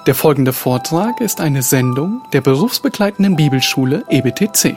Der folgende Vortrag ist eine Sendung der berufsbegleitenden Bibelschule EBTC.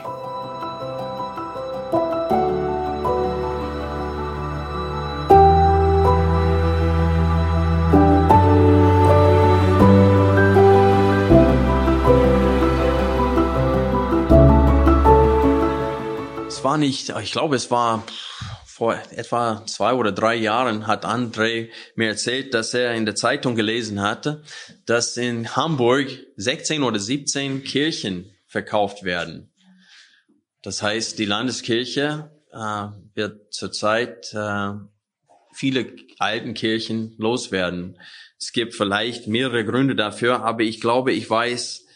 Ich glaube, es war vor etwa 2 oder 3 Jahren, hat André mir erzählt, dass er in der Zeitung gelesen hatte, dass in Hamburg 16 oder 17 Kirchen verkauft werden. Das heißt, die Landeskirche wird zurzeit viele alten Kirchen loswerden. Es gibt vielleicht mehrere Gründe dafür, aber ich glaube, ich weiß,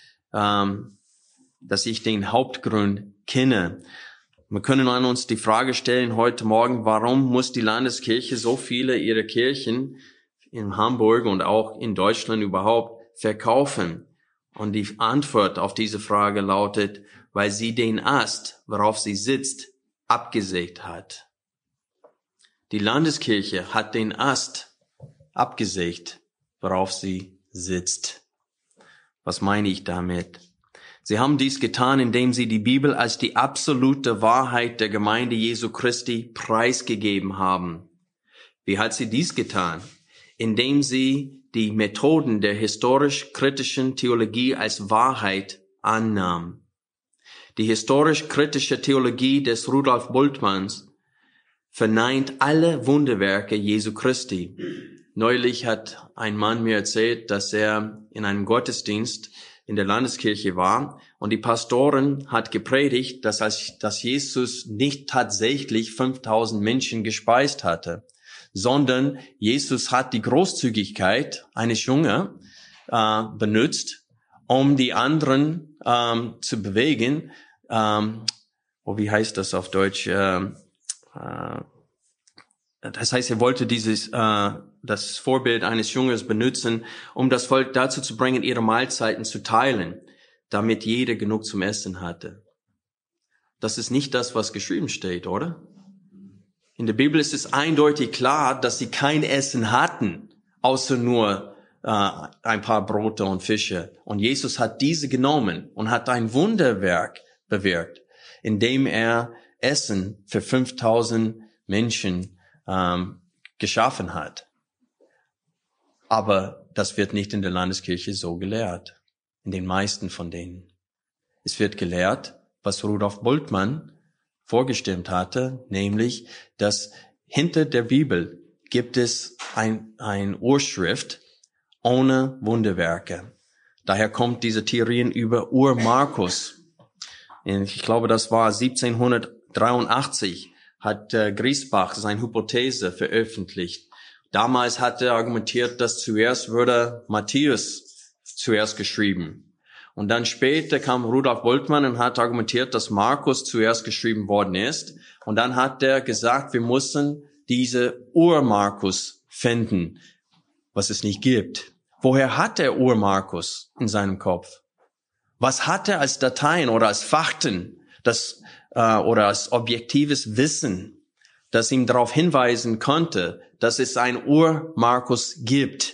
dass ich den Hauptgrund kenne. Wir können uns die Frage stellen heute Morgen, warum muss die Landeskirche so viele ihrer Kirchen in Hamburg und auch in Deutschland überhaupt verkaufen? Und die Antwort auf diese Frage lautet, weil sie den Ast, worauf sie sitzt, abgesägt hat. Die Landeskirche hat den Ast abgesägt, worauf sie sitzt. Was meine ich damit? Sie haben dies getan, indem sie die Bibel als die absolute Wahrheit der Gemeinde Jesu Christi preisgegeben haben. Wie hat sie dies getan? Indem sie die Methoden der historisch-kritischen Theologie als Wahrheit annahm. Die historisch-kritische Theologie des Rudolf Bultmanns verneint alle Wunderwerke Jesu Christi. Neulich hat ein Mann mir erzählt, dass er in einem Gottesdienst in der Landeskirche war und die Pastorin hat gepredigt, dass Jesus nicht tatsächlich 5000 Menschen gespeist hatte, sondern Jesus hat die Großzügigkeit eines Jungen benutzt, um die anderen zu bewegen. Wie heißt das auf Deutsch? Das heißt, er wollte das Vorbild eines Jungen benutzen, um das Volk dazu zu bringen, ihre Mahlzeiten zu teilen, damit jeder genug zum Essen hatte. Das ist nicht das, was geschrieben steht, oder? In der Bibel ist es eindeutig klar, dass sie kein Essen hatten, außer nur ein paar Brote und Fische. Und Jesus hat diese genommen und hat ein Wunderwerk bewirkt, indem er Essen für 5000 Menschen geschaffen hat. Aber das wird nicht in der Landeskirche so gelehrt. In den meisten von denen. Es wird gelehrt, was Rudolf Bultmann vorgestimmt hatte, nämlich, dass hinter der Bibel gibt es ein Urschrift ohne Wunderwerke. Daher kommt diese Theorien über Ur-Markus. Ich glaube, das war 1783. Hat Griesbach seine Hypothese veröffentlicht. Damals hat er argumentiert, dass zuerst würde Matthäus zuerst geschrieben. Und dann später kam Rudolf Bultmann und hat argumentiert, dass Markus zuerst geschrieben worden ist. Und dann hat er gesagt, wir müssen diese Ur-Markus finden, was es nicht gibt. Woher hat er Ur-Markus in seinem Kopf? Was hat er als Dateien oder als Fakten, oder als objektives Wissen, das ihm darauf hinweisen konnte, dass es ein Ur-Markus gibt?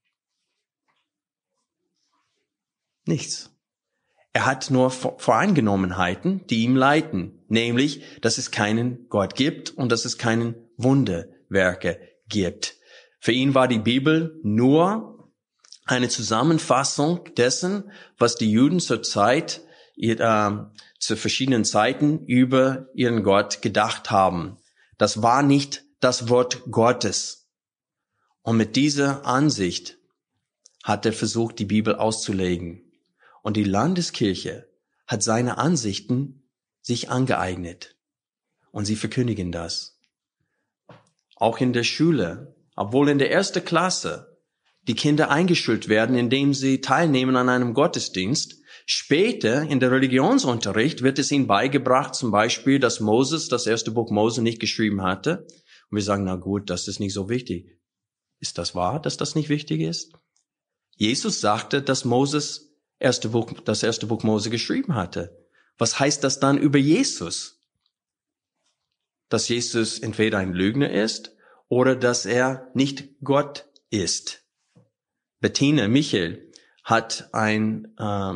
Nichts. Er hat nur Voreingenommenheiten, die ihm leiten, nämlich, dass es keinen Gott gibt und dass es keinen Wunderwerke gibt. Für ihn war die Bibel nur eine Zusammenfassung dessen, was die Juden zur Zeit zu verschiedenen Zeiten über ihren Gott gedacht haben. Das war nicht das Wort Gottes. Und mit dieser Ansicht hat er versucht, die Bibel auszulegen. Und die Landeskirche hat seine Ansichten sich angeeignet. Und sie verkündigen das. Auch in der Schule, obwohl in der 1. Klasse die Kinder eingeschult werden, indem sie teilnehmen an einem Gottesdienst. Später in der Religionsunterricht wird es ihnen beigebracht, zum Beispiel, dass Moses das 1. Buch Mose nicht geschrieben hatte. Und wir sagen, na gut, das ist nicht so wichtig. Ist das wahr, dass das nicht wichtig ist? Jesus sagte, dass Moses das 1. Buch Mose geschrieben hatte. Was heißt das dann über Jesus? Dass Jesus entweder ein Lügner ist oder dass er nicht Gott ist. Bettina Michel hat eine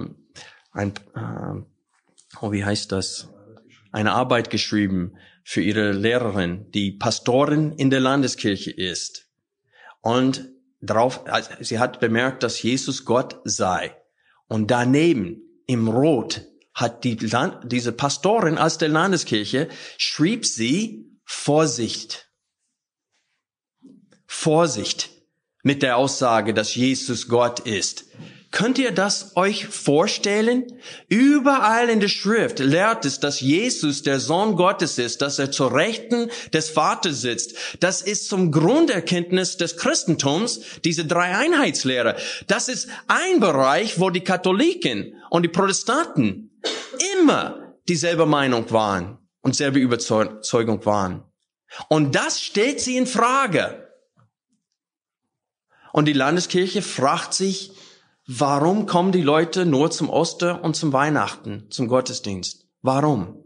Arbeit geschrieben für ihre Lehrerin, die Pastorin in der Landeskirche ist. Und sie hat bemerkt, dass Jesus Gott sei. Und daneben, im Rot, hat diese Pastorin aus der Landeskirche, schrieb sie Vorsicht. Vorsicht mit der Aussage, dass Jesus Gott ist. Könnt ihr das euch vorstellen? Überall in der Schrift lehrt es, dass Jesus der Sohn Gottes ist, dass er zur Rechten des Vaters sitzt. Das ist zum Grunderkenntnis des Christentums, diese Dreieinheitslehre. Das ist ein Bereich, wo die Katholiken und die Protestanten immer dieselbe Meinung waren und selbe Überzeugung waren. Und das stellt sie in Frage. Und die Landeskirche fragt sich, warum kommen die Leute nur zum Oster und zum Weihnachten, zum Gottesdienst? Warum?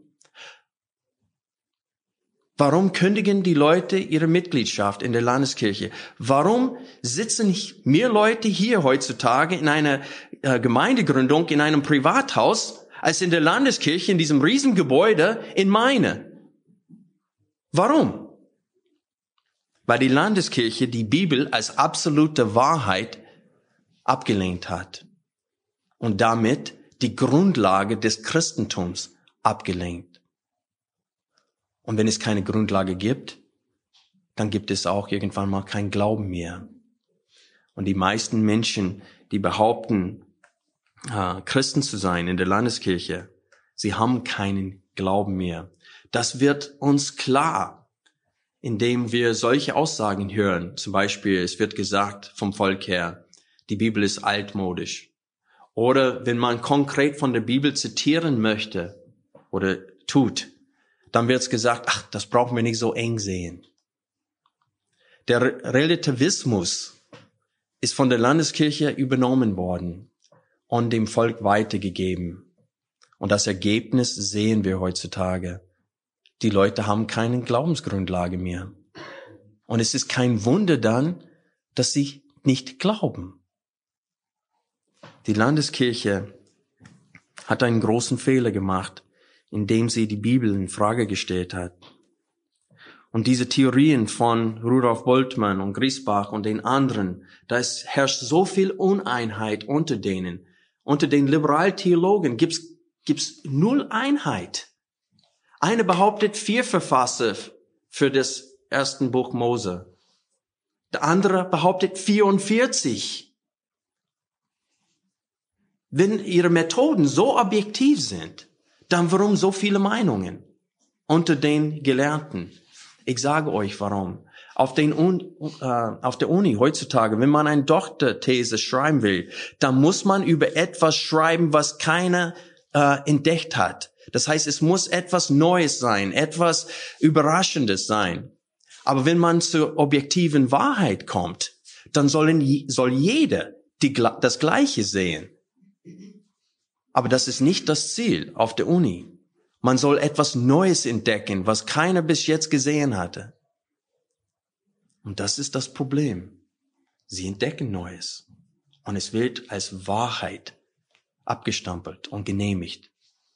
Warum kündigen die Leute ihre Mitgliedschaft in der Landeskirche? Warum sitzen mehr Leute hier heutzutage in einer Gemeindegründung, in einem Privathaus, als in der Landeskirche, in diesem Riesengebäude in Meine? Warum? Weil die Landeskirche die Bibel als absolute Wahrheit abgelehnt hat und damit die Grundlage des Christentums abgelehnt. Und wenn es keine Grundlage gibt, dann gibt es auch irgendwann mal keinen Glauben mehr. Und die meisten Menschen, die behaupten, Christen zu sein in der Landeskirche, sie haben keinen Glauben mehr. Das wird uns klar, indem wir solche Aussagen hören. Zum Beispiel, es wird gesagt vom Volk her, die Bibel ist altmodisch. Oder wenn man konkret von der Bibel zitieren möchte oder tut, dann wird es gesagt, ach, das brauchen wir nicht so eng sehen. Der Relativismus ist von der Landeskirche übernommen worden und dem Volk weitergegeben. Und das Ergebnis sehen wir heutzutage. Die Leute haben keine Glaubensgrundlage mehr. Und es ist kein Wunder dann, dass sie nicht glauben. Die Landeskirche hat einen großen Fehler gemacht, indem sie die Bibel in Frage gestellt hat. Und diese Theorien von Rudolf Bultmann und Griesbach und den anderen, da herrscht so viel Uneinheit unter denen. Unter den Liberaltheologen gibt's null Einheit. Eine behauptet 4 Verfasser für das ersten Buch Mose. Der andere behauptet 44. Wenn ihre Methoden so objektiv sind, dann warum so viele Meinungen unter den Gelehrten? Ich sage euch warum. Auf der Uni heutzutage, wenn man eine Doktorthese schreiben will, dann muss man über etwas schreiben, was keiner entdeckt hat. Das heißt, es muss etwas Neues sein, etwas Überraschendes sein. Aber wenn man zur objektiven Wahrheit kommt, dann soll jeder das Gleiche sehen. Aber das ist nicht das Ziel auf der Uni. Man soll etwas Neues entdecken, was keiner bis jetzt gesehen hatte. Und das ist das Problem. Sie entdecken Neues. Und es wird als Wahrheit abgestempelt und genehmigt.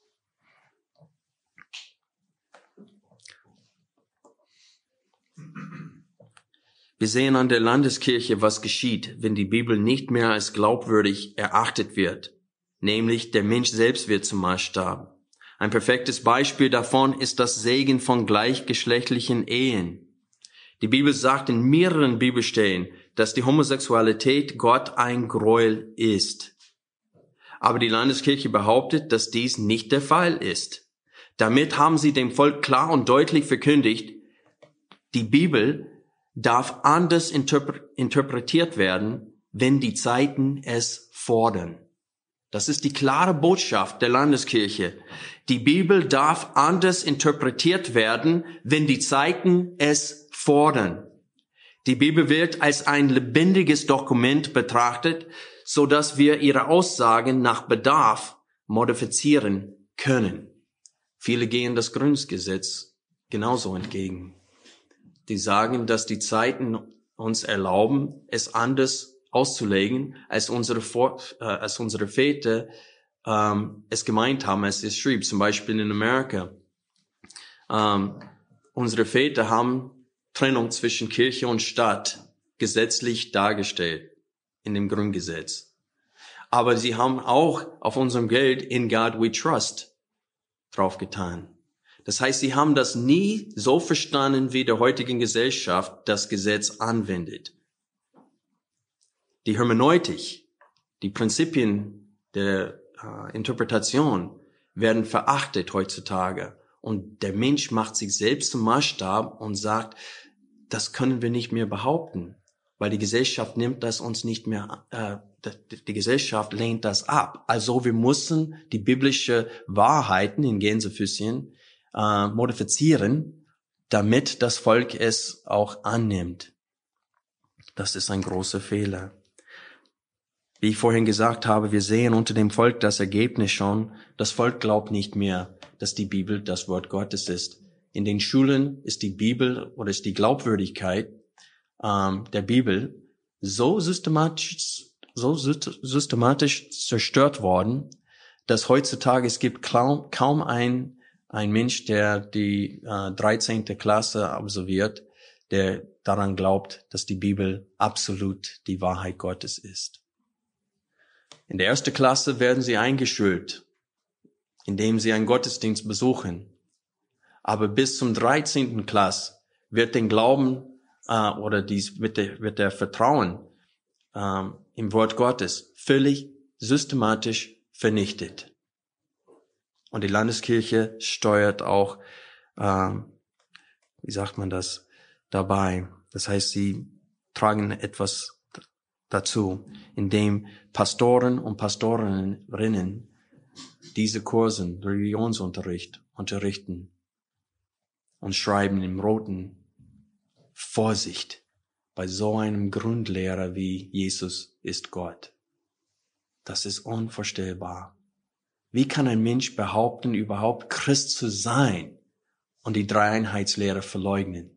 Wir sehen an der Landeskirche, was geschieht, wenn die Bibel nicht mehr als glaubwürdig erachtet wird. Nämlich der Mensch selbst wird zum Maßstab. Ein perfektes Beispiel davon ist das Segen von gleichgeschlechtlichen Ehen. Die Bibel sagt in mehreren Bibelstellen, dass die Homosexualität Gott ein Gräuel ist. Aber die Landeskirche behauptet, dass dies nicht der Fall ist. Damit haben sie dem Volk klar und deutlich verkündigt, die Bibel darf anders interpretiert werden, wenn die Zeiten es fordern. Das ist die klare Botschaft der Landeskirche. Die Bibel darf anders interpretiert werden, wenn die Zeiten es fordern. Die Bibel wird als ein lebendiges Dokument betrachtet, so dass wir ihre Aussagen nach Bedarf modifizieren können. Viele gehen das Grundgesetz genauso entgegen. Die sagen, dass die Zeiten uns erlauben, es anders auszulegen, als unsere Väter es gemeint haben, als es schrieb, zum Beispiel in Amerika. Unsere Väter haben Trennung zwischen Kirche und Staat gesetzlich dargestellt in dem Grundgesetz. Aber sie haben auch auf unserem Geld "In God we trust" draufgetan. Das heißt, sie haben das nie so verstanden, wie der heutigen Gesellschaft das Gesetz anwendet. Die Hermeneutik, die Prinzipien der Interpretation werden verachtet heutzutage. Und der Mensch macht sich selbst zum Maßstab und sagt, das können wir nicht mehr behaupten, weil die Gesellschaft nimmt das uns nicht mehr, die Gesellschaft lehnt das ab. Also wir müssen die biblische Wahrheiten in Gänsefüßchen modifizieren, damit das Volk es auch annimmt. Das ist ein großer Fehler. Wie ich vorhin gesagt habe, wir sehen unter dem Volk das Ergebnis schon. Das Volk glaubt nicht mehr, dass die Bibel das Wort Gottes ist. In den Schulen ist die Bibel oder ist die Glaubwürdigkeit der Bibel so systematisch zerstört worden, dass heutzutage es gibt kaum ein Mensch, der die 13. Klasse absolviert, der daran glaubt, dass die Bibel absolut die Wahrheit Gottes ist. In der 1. Klasse werden sie eingeschult, indem sie einen Gottesdienst besuchen. Aber bis zum 13. Klasse wird den Glauben wird der Vertrauen im Wort Gottes völlig systematisch vernichtet. Und die Landeskirche steuert auch, dabei. Das heißt, sie tragen etwas dazu, indem Pastoren und Pastorinnen diese Kursen, Religionsunterricht, unterrichten und schreiben im Roten: Vorsicht bei so einem Grundlehrer wie Jesus ist Gott. Das ist unvorstellbar. Wie kann ein Mensch behaupten, überhaupt Christ zu sein und die Dreieinheitslehre verleugnen?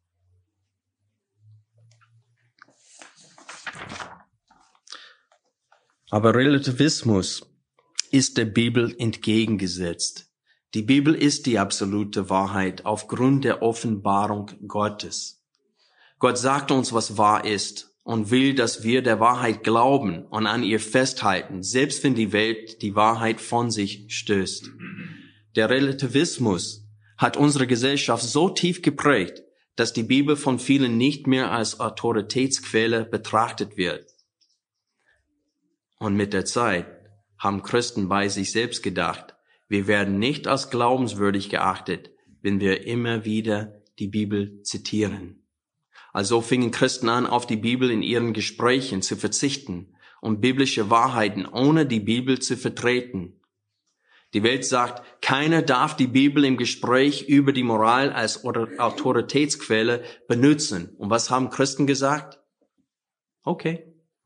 Aber Relativismus ist der Bibel entgegengesetzt. Die Bibel ist die absolute Wahrheit aufgrund der Offenbarung Gottes. Gott sagt uns, was wahr ist und will, dass wir der Wahrheit glauben und an ihr festhalten, selbst wenn die Welt die Wahrheit von sich stößt. Der Relativismus hat unsere Gesellschaft so tief geprägt, dass die Bibel von vielen nicht mehr als Autoritätsquelle betrachtet wird. Und mit der Zeit haben Christen bei sich selbst gedacht, wir werden nicht als glaubenswürdig geachtet, wenn wir immer wieder die Bibel zitieren. Also fingen Christen an, auf die Bibel in ihren Gesprächen zu verzichten und biblische Wahrheiten ohne die Bibel zu vertreten. Die Welt sagt, keiner darf die Bibel im Gespräch über die Moral als Autoritätsquelle benutzen. Und was haben Christen gesagt? Okay.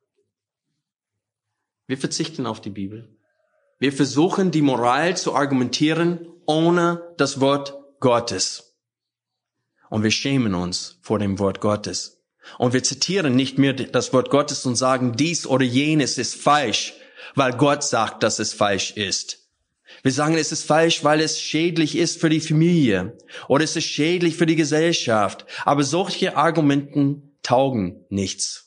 Wir verzichten auf die Bibel. Wir versuchen, die Moral zu argumentieren ohne das Wort Gottes. Und wir schämen uns vor dem Wort Gottes. Und wir zitieren nicht mehr das Wort Gottes und sagen, dies oder jenes ist falsch, weil Gott sagt, dass es falsch ist. Wir sagen, es ist falsch, weil es schädlich ist für die Familie oder es ist schädlich für die Gesellschaft. Aber solche Argumenten taugen nichts.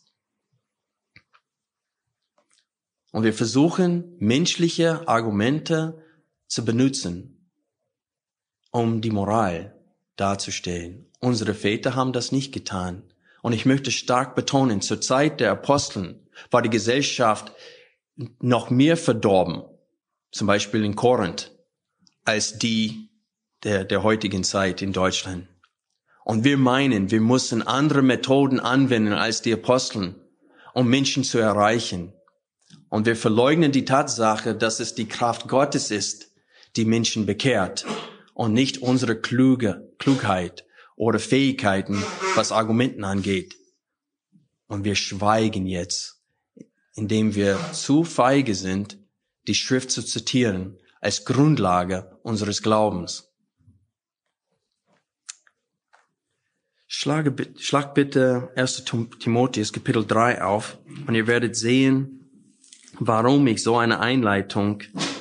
Und wir versuchen, menschliche Argumente zu benutzen, um die Moral darzustellen. Unsere Väter haben das nicht getan. Und ich möchte stark betonen, zur Zeit der Aposteln war die Gesellschaft noch mehr verdorben, zum Beispiel in Korinth, als die der heutigen Zeit in Deutschland. Und wir meinen, wir müssen andere Methoden anwenden als die Aposteln, um Menschen zu erreichen. Und wir verleugnen die Tatsache, dass es die Kraft Gottes ist, die Menschen bekehrt und nicht unsere Klugheit oder Fähigkeiten, was Argumenten angeht. Und wir schweigen jetzt, indem wir zu feige sind, die Schrift zu zitieren als Grundlage unseres Glaubens. Schlag bitte 1. Timotheus Kapitel 3 auf und ihr werdet sehen, warum ich so eine Einleitung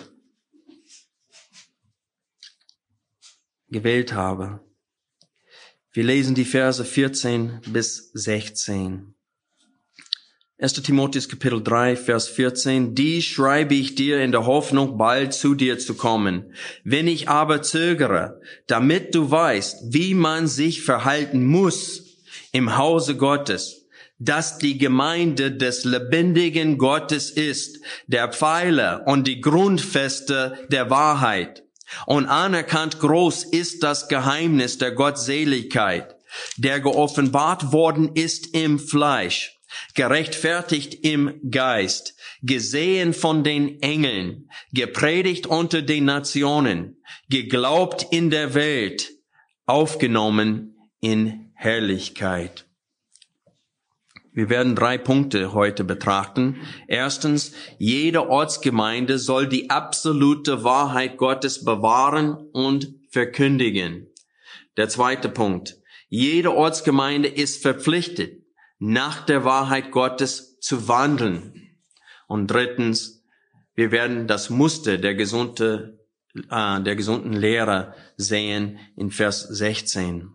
gewählt habe. Wir lesen die Verse 14 bis 16. 1. Timotheus Kapitel 3, Vers 14. Dies schreibe ich dir in der Hoffnung, bald zu dir zu kommen. Wenn ich aber zögere, damit du weißt, wie man sich verhalten muss im Hause Gottes, dass die Gemeinde des lebendigen Gottes ist, der Pfeiler und die Grundfeste der Wahrheit. Und anerkannt groß ist das Geheimnis der Gottseligkeit, der geoffenbart worden ist im Fleisch, gerechtfertigt im Geist, gesehen von den Engeln, gepredigt unter den Nationen, geglaubt in der Welt, aufgenommen in Herrlichkeit. Wir werden 3 Punkte heute betrachten. Erstens, jede Ortsgemeinde soll die absolute Wahrheit Gottes bewahren und verkündigen. Der zweite Punkt, jede Ortsgemeinde ist verpflichtet, nach der Wahrheit Gottes zu wandeln. Und drittens, wir werden das Muster der gesunden Lehre sehen in Vers 16.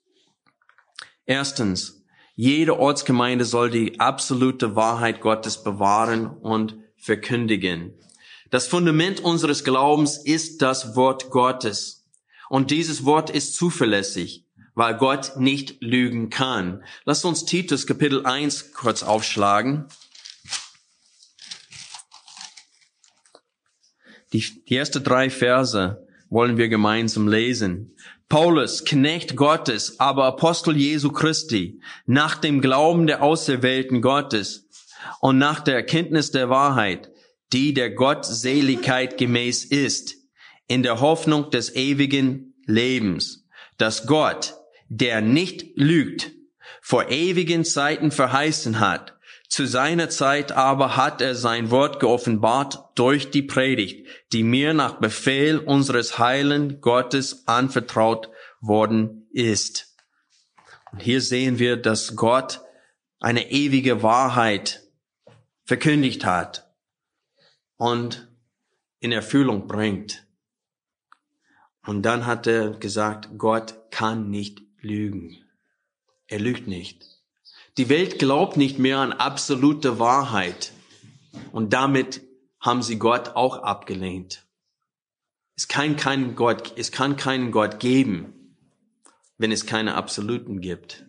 Erstens, jede Ortsgemeinde soll die absolute Wahrheit Gottes bewahren und verkündigen. Das Fundament unseres Glaubens ist das Wort Gottes. Und dieses Wort ist zuverlässig, weil Gott nicht lügen kann. Lasst uns Titus Kapitel 1 kurz aufschlagen. Die ersten 3 Verse wollen wir gemeinsam lesen. Paulus, Knecht Gottes, aber Apostel Jesu Christi, nach dem Glauben der Auserwählten Gottes und nach der Erkenntnis der Wahrheit, die der Gottseligkeit gemäß ist, in der Hoffnung des ewigen Lebens, dass Gott, der nicht lügt, vor ewigen Zeiten verheißen hat. Zu seiner Zeit aber hat er sein Wort geoffenbart durch die Predigt, die mir nach Befehl unseres heilen Gottes anvertraut worden ist. Und hier sehen wir, dass Gott eine ewige Wahrheit verkündigt hat und in Erfüllung bringt. Und dann hat er gesagt, Gott kann nicht lügen. Er lügt nicht. Die Welt glaubt nicht mehr an absolute Wahrheit. Und damit haben sie Gott auch abgelehnt. Es kann keinen Gott geben, wenn es keine Absoluten gibt.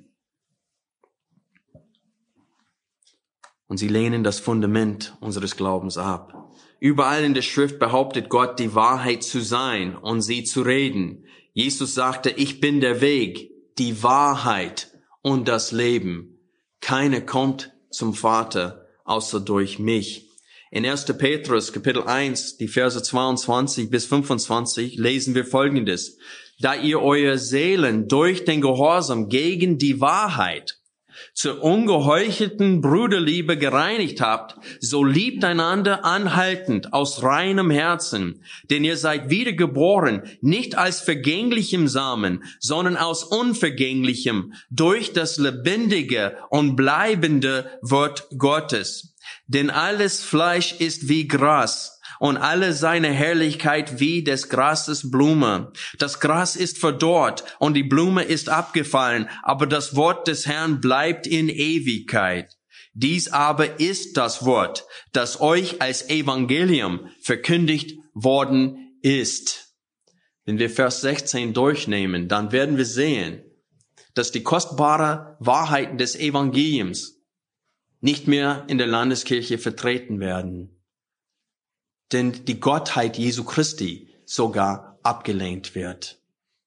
Und sie lehnen das Fundament unseres Glaubens ab. Überall in der Schrift behauptet Gott, die Wahrheit zu sein und sie zu reden. Jesus sagte, ich bin der Weg, die Wahrheit und das Leben. Keiner kommt zum Vater, außer durch mich. In 1. Petrus, Kapitel 1, die Verse 22 bis 25, lesen wir Folgendes. Da ihr eure Seelen durch den Gehorsam gegen die Wahrheit zur ungeheuchelten Bruderliebe gereinigt habt, so liebt einander anhaltend aus reinem Herzen, denn ihr seid wiedergeboren, nicht als vergänglichem Samen, sondern aus unvergänglichem, durch das lebendige und bleibende Wort Gottes. Denn alles Fleisch ist wie Gras, und alle seine Herrlichkeit wie des Grases Blume. Das Gras ist verdorrt und die Blume ist abgefallen, aber das Wort des Herrn bleibt in Ewigkeit. Dies aber ist das Wort, das euch als Evangelium verkündigt worden ist. Wenn wir Vers 16 durchnehmen, dann werden wir sehen, dass die kostbaren Wahrheiten des Evangeliums nicht mehr in der Landeskirche vertreten werden. Denn die Gottheit Jesu Christi sogar abgelehnt wird.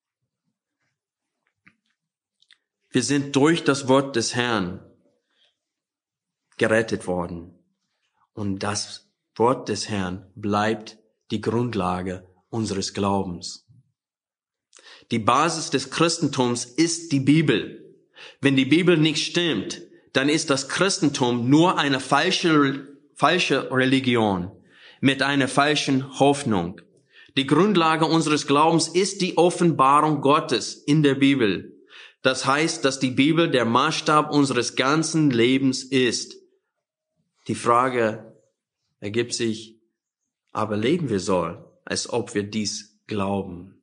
Wir sind durch das Wort des Herrn gerettet worden. Und das Wort des Herrn bleibt die Grundlage unseres Glaubens. Die Basis des Christentums ist die Bibel. Wenn die Bibel nicht stimmt, dann ist das Christentum nur eine falsche Religion mit einer falschen Hoffnung. Die Grundlage unseres Glaubens ist die Offenbarung Gottes in der Bibel. Das heißt, dass die Bibel der Maßstab unseres ganzen Lebens ist. Die Frage ergibt sich, aber leben wir so, als ob wir dies glauben?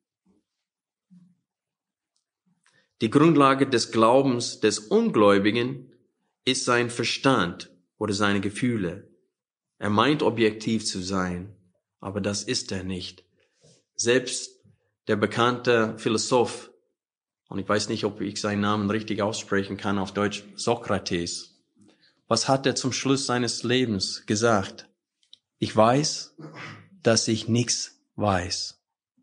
Die Grundlage des Glaubens des Ungläubigen ist sein Verstand oder seine Gefühle. Er meint, objektiv zu sein, aber das ist er nicht. Selbst der bekannte Philosoph, und ich weiß nicht, ob ich seinen Namen richtig aussprechen kann auf Deutsch, Sokrates. Was hat er zum Schluss seines Lebens gesagt? Ich weiß, dass ich nichts weiß.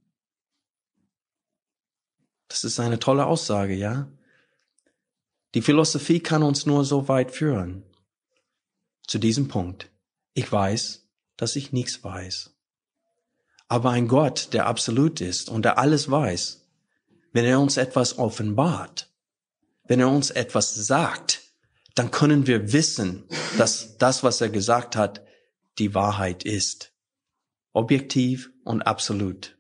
Das ist eine tolle Aussage, ja? Die Philosophie kann uns nur so weit führen. Zu diesem Punkt. Ich weiß, dass ich nichts weiß. Aber ein Gott, der absolut ist und der alles weiß, wenn er uns etwas offenbart, wenn er uns etwas sagt, dann können wir wissen, dass das, was er gesagt hat, die Wahrheit ist. Objektiv und absolut.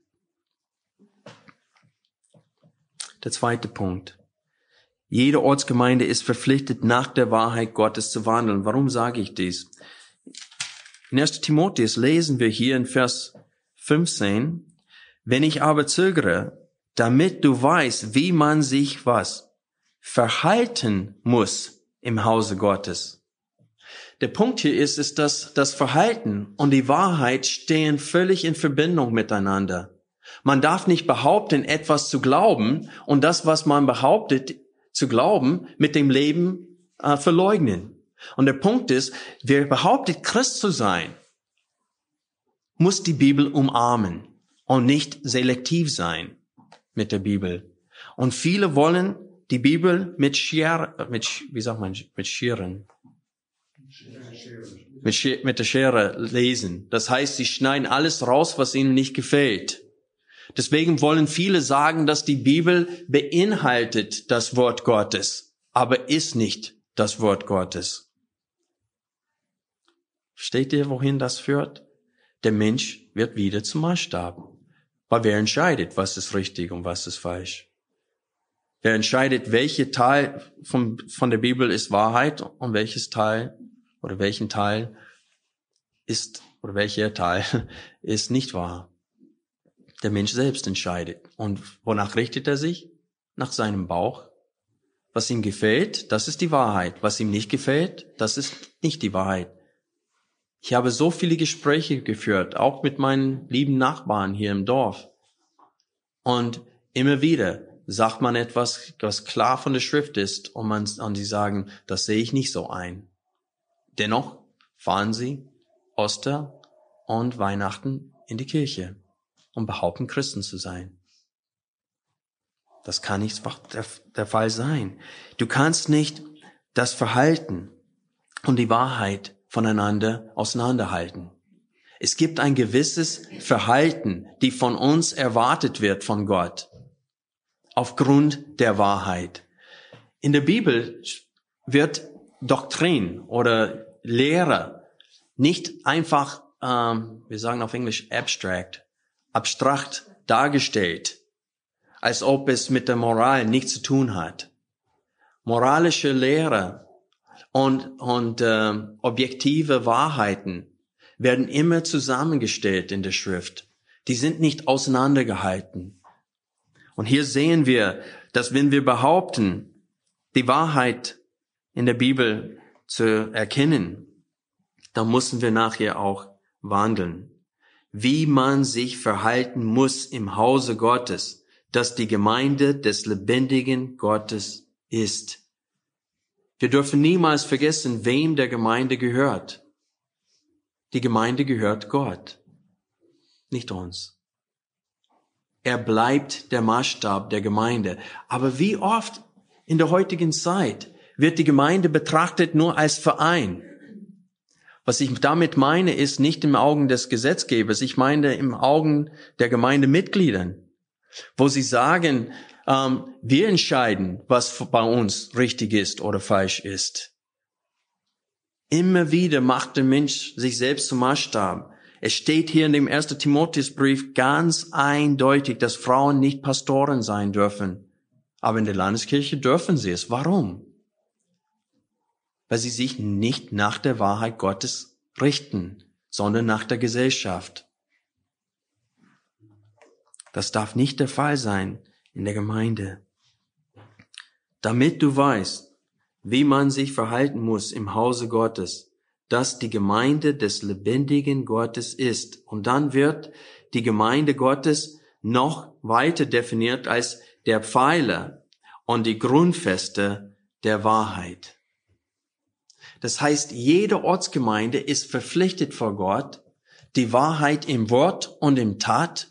Der zweite Punkt. Jede Ortsgemeinde ist verpflichtet, nach der Wahrheit Gottes zu wandeln. Warum sage ich dies? In 1. Timotheus lesen wir hier in Vers 15, wenn ich aber zögere, damit du weißt, wie man sich was verhalten muss im Hause Gottes. Der Punkt hier ist, dass das Verhalten und die Wahrheit stehen völlig in Verbindung miteinander. Man darf nicht behaupten, etwas zu glauben und das, was man behauptet zu glauben, mit dem Leben verleugnen. Und der Punkt ist, wer behauptet, Christ zu sein, muss die Bibel umarmen und nicht selektiv sein mit der Bibel. Und viele wollen die Bibel mit der Schere lesen. Das heißt, sie schneiden alles raus, was ihnen nicht gefällt. Deswegen wollen viele sagen, dass die Bibel beinhaltet das Wort Gottes, aber ist nicht das Wort Gottes. Versteht ihr, wohin das führt? Der Mensch wird wieder zum Maßstab. Weil wer entscheidet, was ist richtig und was ist falsch? Wer entscheidet, welcher Teil von der Bibel ist Wahrheit und welcher Teil ist nicht wahr? Der Mensch selbst entscheidet. Und wonach richtet er sich? Nach seinem Bauch. Was ihm gefällt, das ist die Wahrheit. Was ihm nicht gefällt, das ist nicht die Wahrheit. Ich habe so viele Gespräche geführt, auch mit meinen lieben Nachbarn hier im Dorf. Und immer wieder sagt man etwas, was klar von der Schrift ist, und sie sagen, das sehe ich nicht so ein. Dennoch fahren sie Oster und Weihnachten in die Kirche und behaupten, Christen zu sein. Das kann nicht der Fall sein. Du kannst nicht das Verhalten und die Wahrheit voneinander auseinanderhalten. Es gibt ein gewisses Verhalten, die von uns erwartet wird von Gott, aufgrund der Wahrheit. In der Bibel wird Doktrin oder Lehre nicht einfach, wir sagen auf Englisch abstrakt dargestellt, als ob es mit der Moral nichts zu tun hat. Moralische Lehre und objektive Wahrheiten werden immer zusammengestellt in der Schrift. Die sind nicht auseinandergehalten. Und hier sehen wir, dass wenn wir behaupten, die Wahrheit in der Bibel zu erkennen, dann müssen wir nachher auch wandeln. Wie man sich verhalten muss im Hause Gottes, das die Gemeinde des lebendigen Gottes ist. Wir dürfen niemals vergessen, wem der Gemeinde gehört. Die Gemeinde gehört Gott, nicht uns. Er bleibt der Maßstab der Gemeinde. Aber wie oft in der heutigen Zeit wird die Gemeinde betrachtet nur als Verein? Was ich damit meine, ist nicht im Augen des Gesetzgebers, ich meine im Augen der Gemeindemitgliedern, wo sie sagen, wir entscheiden, was bei uns richtig ist oder falsch ist. Immer wieder macht der Mensch sich selbst zum Maßstab. Es steht hier in dem 1. Timotheusbrief ganz eindeutig, dass Frauen nicht Pastoren sein dürfen. Aber in der Landeskirche dürfen sie es. Warum? Weil sie sich nicht nach der Wahrheit Gottes richten, sondern nach der Gesellschaft. Das darf nicht der Fall sein in der Gemeinde. Damit du weißt, wie man sich verhalten muss im Hause Gottes, dass die Gemeinde des lebendigen Gottes ist. Und dann wird die Gemeinde Gottes noch weiter definiert als der Pfeiler und die Grundfeste der Wahrheit. Das heißt, jede Ortsgemeinde ist verpflichtet vor Gott, die Wahrheit im Wort und im Tat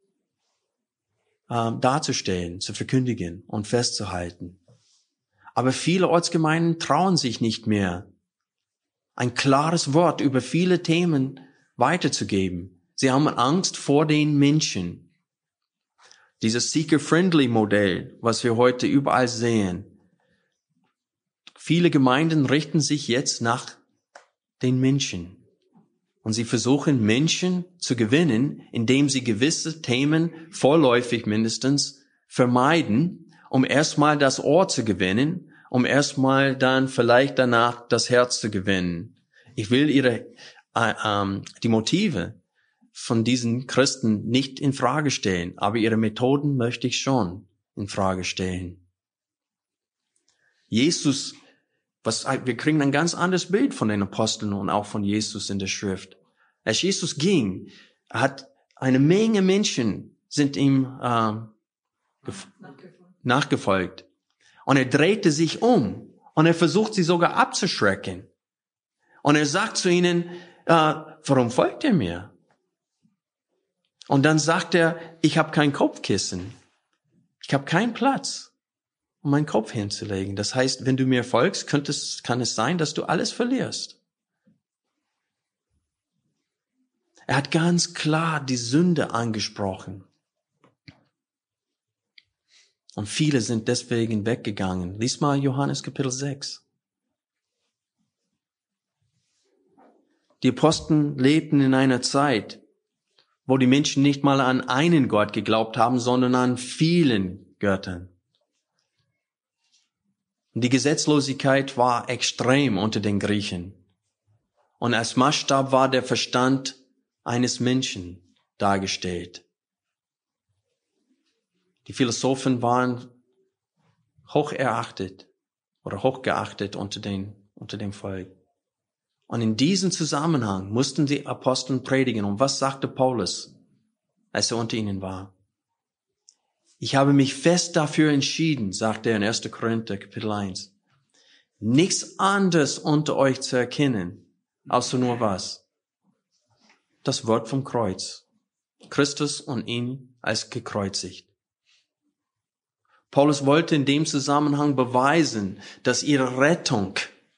darzustellen, zu verkündigen und festzuhalten. Aber viele Ortsgemeinden trauen sich nicht mehr, ein klares Wort über viele Themen weiterzugeben. Sie haben Angst vor den Menschen. Dieses Seeker-Friendly-Modell, was wir heute überall sehen. Viele Gemeinden richten sich jetzt nach den Menschen. Und sie versuchen, Menschen zu gewinnen, indem sie gewisse Themen vorläufig mindestens vermeiden, um erstmal das Ohr zu gewinnen, um erstmal dann vielleicht danach das Herz zu gewinnen. Ich will die Motive von diesen Christen nicht in Frage stellen, aber ihre Methoden möchte ich schon in Frage stellen. Jesus, wir kriegen ein ganz anderes Bild von den Aposteln und auch von Jesus in der Schrift. Als Jesus ging, hat eine Menge Menschen sind ihm nachgefolgt. Und er drehte sich um und er versucht, sie sogar abzuschrecken. Und er sagt zu ihnen, warum folgt ihr mir? Und dann sagt er, ich habe kein Kopfkissen. Ich habe keinen Platz, um meinen Kopf hinzulegen. Das heißt, wenn du mir folgst, kann es sein, dass du alles verlierst. Er hat ganz klar die Sünde angesprochen. Und viele sind deswegen weggegangen. Lies mal Johannes Kapitel 6. Die Apostel lebten in einer Zeit, wo die Menschen nicht mal an einen Gott geglaubt haben, sondern an vielen Göttern. Und die Gesetzlosigkeit war extrem unter den Griechen. Und als Maßstab war der Verstand eines Menschen dargestellt. Die Philosophen waren hochgeachtet unter dem Volk. Und in diesem Zusammenhang mussten die Apostel predigen. Und was sagte Paulus, als er unter ihnen war? Ich habe mich fest dafür entschieden, sagte er in 1. Korinther Kapitel 1, nichts anderes unter euch zu erkennen, außer nur was? Das Wort vom Kreuz. Christus und ihn als gekreuzigt. Paulus wollte in dem Zusammenhang beweisen, dass ihre Rettung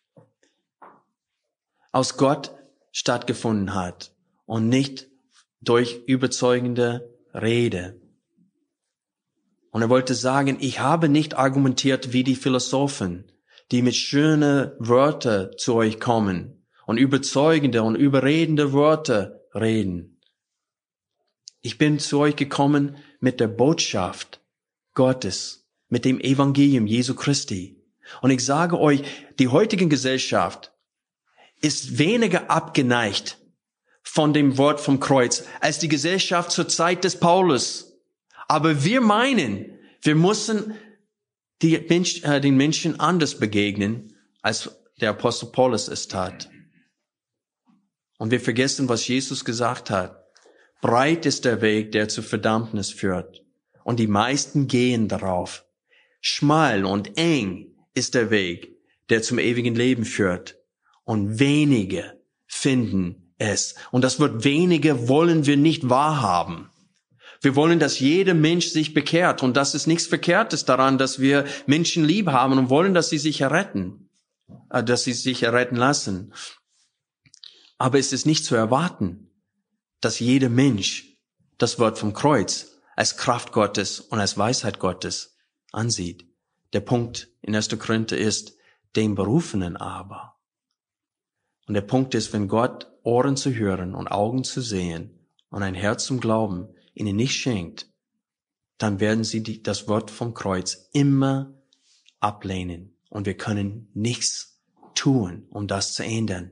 aus Gott stattgefunden hat und nicht durch überzeugende Rede. Und er wollte sagen, ich habe nicht argumentiert wie die Philosophen, die mit schönen Wörtern zu euch kommen und überzeugende und überredende Wörter reden. Ich bin zu euch gekommen mit der Botschaft Gottes, mit dem Evangelium Jesu Christi. Und ich sage euch, die heutige Gesellschaft ist weniger abgeneigt von dem Wort vom Kreuz als die Gesellschaft zur Zeit des Paulus. Aber wir meinen, wir müssen den Menschen anders begegnen, als der Apostel Paulus es tat. Und wir vergessen, was Jesus gesagt hat. Breit ist der Weg, der zur Verdammnis führt. Und die meisten gehen darauf. Schmal und eng ist der Weg, der zum ewigen Leben führt. Und wenige finden es. Und das Wort wenige wollen wir nicht wahrhaben. Wir wollen, dass jeder Mensch sich bekehrt. Und das ist nichts Verkehrtes daran, dass wir Menschen lieb haben und wollen, dass sie sich erretten. Dass sie sich erretten lassen. Aber es ist nicht zu erwarten, dass jeder Mensch das Wort vom Kreuz als Kraft Gottes und als Weisheit Gottes ansieht. Der Punkt in 1. Korinther ist, den Berufenen aber. Und der Punkt ist, wenn Gott Ohren zu hören und Augen zu sehen und ein Herz zum Glauben ihnen nicht schenkt, dann werden sie das Wort vom Kreuz immer ablehnen. Und wir können nichts tun, um das zu ändern.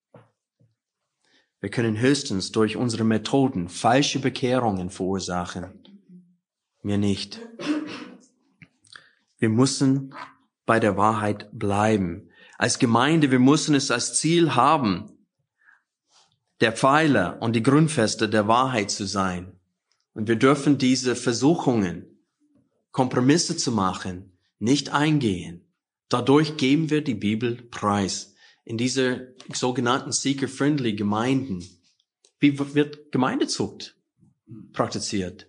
Wir können höchstens durch unsere Methoden falsche Bekehrungen verursachen. Mehr nicht. Wir müssen bei der Wahrheit bleiben. Als Gemeinde, wir müssen es als Ziel haben, der Pfeiler und die Grundfeste der Wahrheit zu sein. Und wir dürfen diese Versuchungen, Kompromisse zu machen, nicht eingehen. Dadurch geben wir die Bibel preis. In diese sogenannten Seeker-Friendly Gemeinden. Wie wird Gemeindezucht praktiziert?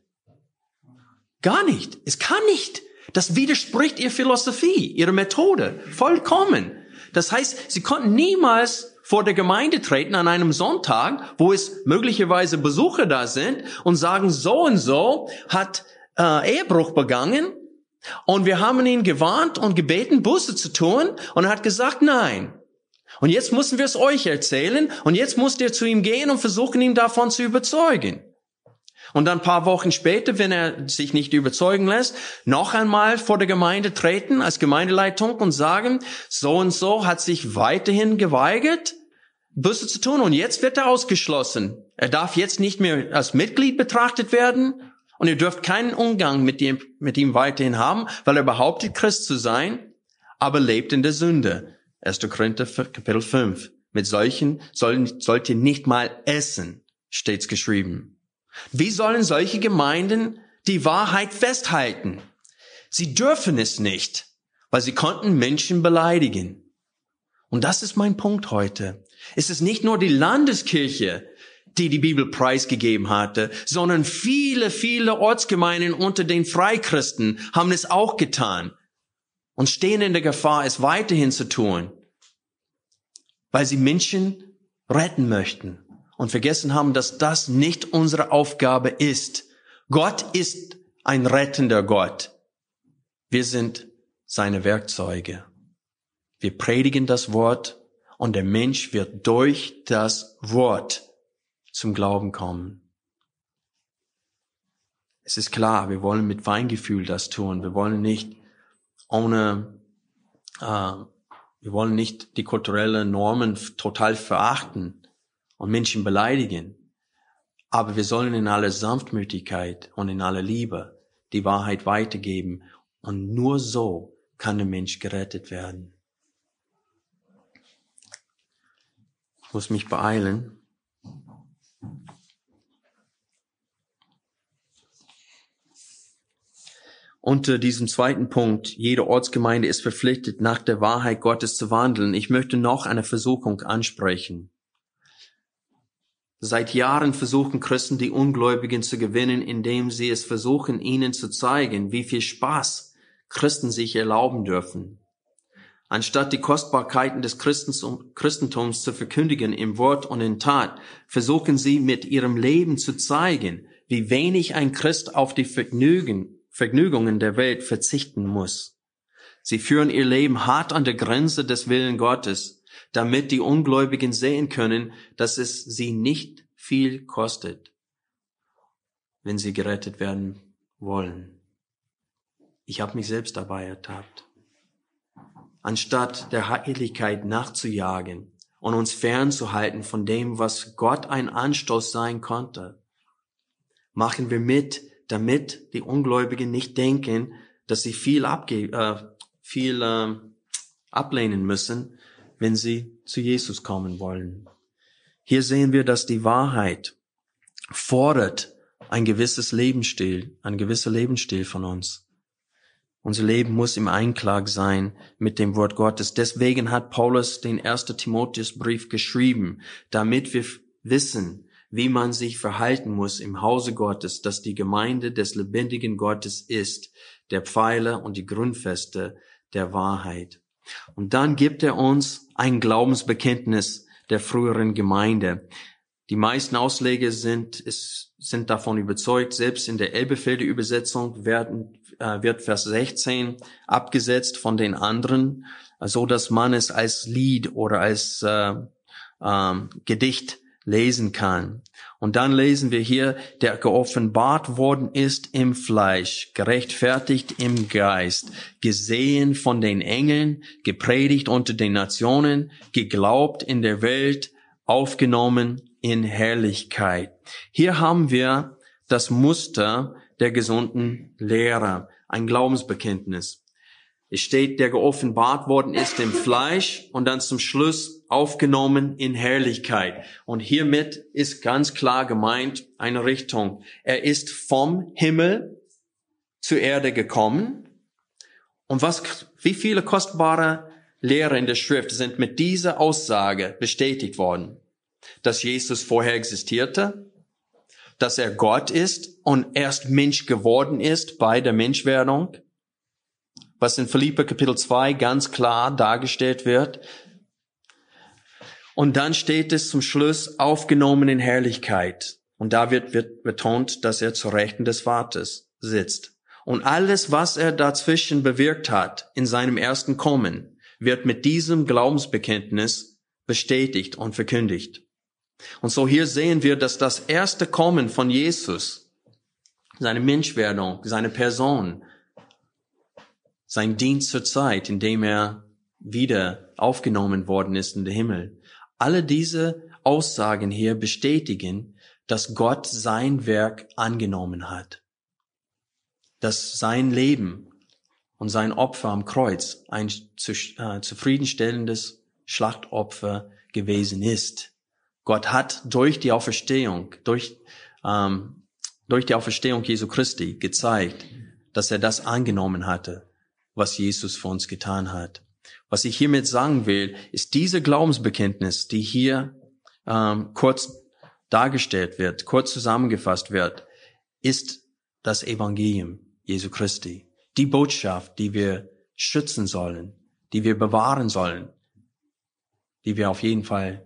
Gar nicht. Es kann nicht. Das widerspricht ihrer Philosophie, ihrer Methode. Vollkommen. Das heißt, sie konnten niemals vor der Gemeinde treten an einem Sonntag, wo es möglicherweise Besucher da sind und sagen, so und so hat Ehebruch begangen und wir haben ihn gewarnt und gebeten, Buße zu tun und er hat gesagt, nein. Und jetzt müssen wir es euch erzählen und jetzt müsst ihr zu ihm gehen und versuchen, ihn davon zu überzeugen. Und dann ein paar Wochen später, wenn er sich nicht überzeugen lässt, noch einmal vor der Gemeinde treten als Gemeindeleitung und sagen, so und so hat sich weiterhin geweigert, Buße zu tun und jetzt wird er ausgeschlossen. Er darf jetzt nicht mehr als Mitglied betrachtet werden und ihr dürft keinen Umgang mit ihm weiterhin haben, weil er behauptet, Christ zu sein, aber lebt in der Sünde. 1. Korinther Kapitel 5. Mit solchen sollt ihr nicht mal essen, steht's geschrieben. Wie sollen solche Gemeinden die Wahrheit festhalten? Sie dürfen es nicht, weil sie konnten Menschen beleidigen. Und das ist mein Punkt heute. Es ist nicht nur die Landeskirche, die die Bibel preisgegeben hatte, sondern viele, viele Ortsgemeinden unter den Freikristen haben es auch getan und stehen in der Gefahr, es weiterhin zu tun, weil sie Menschen retten möchten und vergessen haben, dass das nicht unsere Aufgabe ist. Gott ist ein rettender Gott. Wir sind seine Werkzeuge. Wir predigen das Wort und der Mensch wird durch das Wort zum Glauben kommen. Es ist klar, wir wollen mit Feingefühl das tun. Wir wollen nicht die kulturellen Normen total verachten und Menschen beleidigen. Aber wir sollen in aller Sanftmütigkeit und in aller Liebe die Wahrheit weitergeben. Und nur so kann der Mensch gerettet werden. Ich muss mich beeilen. Unter diesem zweiten Punkt, jede Ortsgemeinde ist verpflichtet, nach der Wahrheit Gottes zu wandeln. Ich möchte noch eine Versuchung ansprechen. Seit Jahren versuchen Christen, die Ungläubigen zu gewinnen, indem sie es versuchen, ihnen zu zeigen, wie viel Spaß Christen sich erlauben dürfen. Anstatt die Kostbarkeiten des Christentums zu verkündigen im Wort und in Tat, versuchen sie mit ihrem Leben zu zeigen, wie wenig ein Christ auf die Vergnügungen der Welt verzichten muss. Sie führen ihr Leben hart an der Grenze des Willens Gottes, damit die Ungläubigen sehen können, dass es sie nicht viel kostet, wenn sie gerettet werden wollen. Ich habe mich selbst dabei ertappt. Anstatt der Heiligkeit nachzujagen und uns fernzuhalten von dem, was Gott ein Anstoß sein konnte, machen wir mit, damit die Ungläubigen nicht denken, dass sie viel ablehnen müssen, wenn sie zu Jesus kommen wollen. Hier sehen wir, dass die Wahrheit fordert ein gewisser Lebensstil von uns. Unser Leben muss im Einklang sein mit dem Wort Gottes. Deswegen hat Paulus den 1. Timotheusbrief geschrieben, damit wir wissen, wie man sich verhalten muss im Hause Gottes, dass die Gemeinde des lebendigen Gottes ist, der Pfeiler und die Grundfeste der Wahrheit. Und dann gibt er uns ein Glaubensbekenntnis der früheren Gemeinde. Die meisten Ausleger sind davon überzeugt, selbst in der Elberfelder Übersetzung wird Vers 16 abgesetzt von den anderen, so dass man es als Lied oder als Gedicht lesen kann. Und dann lesen wir hier, der geoffenbart worden ist im Fleisch, gerechtfertigt im Geist, gesehen von den Engeln, gepredigt unter den Nationen, geglaubt in der Welt, aufgenommen in Herrlichkeit. Hier haben wir das Muster der gesunden Lehre, ein Glaubensbekenntnis. Es steht, der geoffenbart worden ist im Fleisch und dann zum Schluss aufgenommen in Herrlichkeit. Und hiermit ist ganz klar gemeint eine Richtung. Er ist vom Himmel zur Erde gekommen. Und wie viele kostbare Lehre in der Schrift sind mit dieser Aussage bestätigt worden? Dass Jesus vorher existierte, dass er Gott ist und erst Mensch geworden ist bei der Menschwerdung, was in Philipper Kapitel 2 ganz klar dargestellt wird. Und dann steht es zum Schluss, aufgenommen in Herrlichkeit. Und da wird betont, dass er zur Rechten des Vaters sitzt. Und alles, was er dazwischen bewirkt hat, in seinem ersten Kommen, wird mit diesem Glaubensbekenntnis bestätigt und verkündigt. Und so hier sehen wir, dass das erste Kommen von Jesus, seine Menschwerdung, seine Person, sein Dienst zur Zeit, in dem er wieder aufgenommen worden ist in den Himmel. Alle diese Aussagen hier bestätigen, dass Gott sein Werk angenommen hat. Dass sein Leben und sein Opfer am Kreuz ein zufriedenstellendes Schlachtopfer gewesen ist. Gott hat durch die Auferstehung, durch die Auferstehung Jesu Christi gezeigt, dass er das angenommen hatte, was Jesus für uns getan hat. Was ich hiermit sagen will, ist diese Glaubensbekenntnis, die hier kurz dargestellt wird, kurz zusammengefasst wird, ist das Evangelium Jesu Christi. Die Botschaft, die wir schützen sollen, die wir bewahren sollen, der wir auf jeden Fall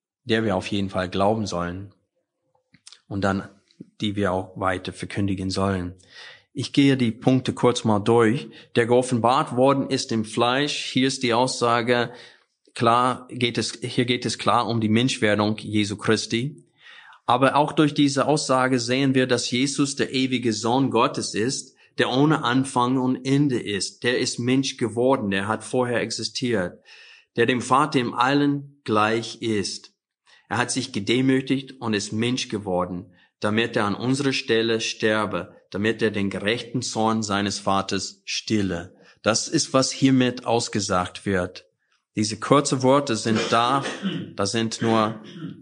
glauben sollen und dann die wir auch weiter verkündigen sollen. Ich gehe die Punkte kurz mal durch. Der geoffenbart worden ist im Fleisch. Hier ist die Aussage klar, hier geht es klar um die Menschwerdung Jesu Christi. Aber auch durch diese Aussage sehen wir, dass Jesus der ewige Sohn Gottes ist, der ohne Anfang und Ende ist. Der ist Mensch geworden, der hat vorher existiert, der dem Vater im Allen gleich ist. Er hat sich gedemütigt und ist Mensch geworden, damit er an unserer Stelle sterbe, damit er den gerechten Zorn seines Vaters stille. Das ist, was hiermit ausgesagt wird. Diese kurzen Worte sind da sind nur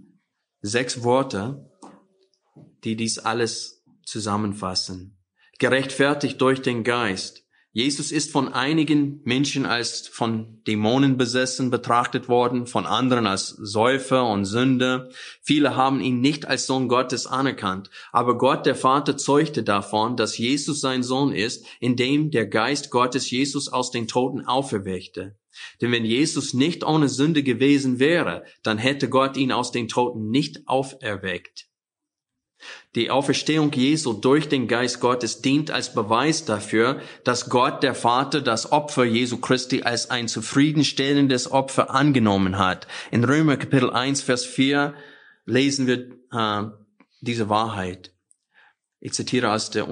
6 Worte, die dies alles zusammenfassen. Gerechtfertigt durch den Geist. Jesus ist von einigen Menschen als von Dämonen besessen betrachtet worden, von anderen als Säufer und Sünder. Viele haben ihn nicht als Sohn Gottes anerkannt. Aber Gott, der Vater, zeugte davon, dass Jesus sein Sohn ist, indem der Geist Gottes Jesus aus den Toten auferweckte. Denn wenn Jesus nicht ohne Sünde gewesen wäre, dann hätte Gott ihn aus den Toten nicht auferweckt. Die Auferstehung Jesu durch den Geist Gottes dient als Beweis dafür, dass Gott, der Vater, das Opfer Jesu Christi als ein zufriedenstellendes Opfer angenommen hat. In Römer Kapitel 1, Vers 4 lesen wir diese Wahrheit. Ich zitiere aus der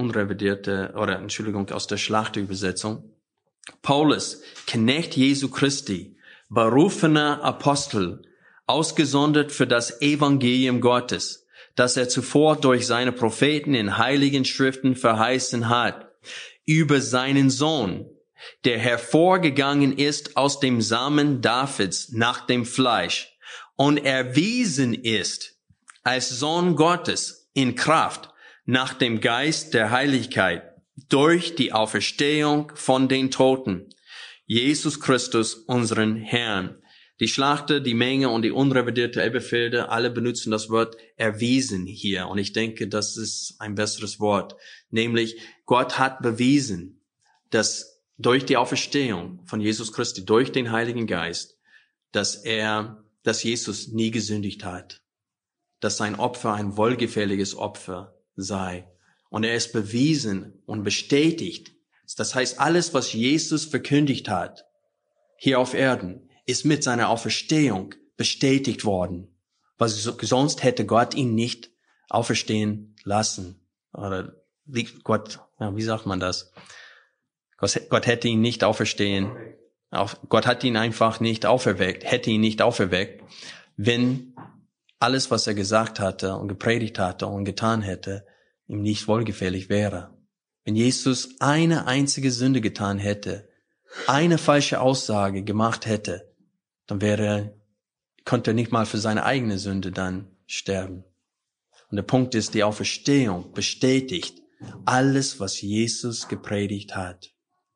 aus der Schlachterübersetzung. Paulus, Knecht Jesu Christi, berufener Apostel, ausgesondert für das Evangelium Gottes, das er zuvor durch seine Propheten in heiligen Schriften verheißen hat, über seinen Sohn, der hervorgegangen ist aus dem Samen Davids nach dem Fleisch und erwiesen ist als Sohn Gottes in Kraft nach dem Geist der Heiligkeit durch die Auferstehung von den Toten, Jesus Christus, unseren Herrn. Die Schlachter, die Menge und die unrevidierte Elberfelder, alle benutzen das Wort erwiesen hier. Und ich denke, das ist ein besseres Wort. Nämlich, Gott hat bewiesen, dass durch die Auferstehung von Jesus Christi, durch den Heiligen Geist, dass Jesus nie gesündigt hat. Dass sein Opfer ein wohlgefälliges Opfer sei. Und er ist bewiesen und bestätigt. Das heißt, alles, was Jesus verkündigt hat, hier auf Erden, ist mit seiner Auferstehung bestätigt worden. weil sonst hätte Gott ihn nicht auferstehen lassen. Oder Gott, ja, wie sagt man das? Gott hätte ihn nicht auferstehen. Gott hat ihn einfach nicht auferweckt, hätte ihn nicht auferweckt, wenn alles, was er gesagt hatte und gepredigt hatte und getan hätte, ihm nicht wohlgefällig wäre. Wenn Jesus eine einzige Sünde getan hätte, eine falsche Aussage gemacht hätte, dann konnte er nicht mal für seine eigene Sünde dann sterben. Und der Punkt ist, die Auferstehung bestätigt alles, was Jesus gepredigt hat.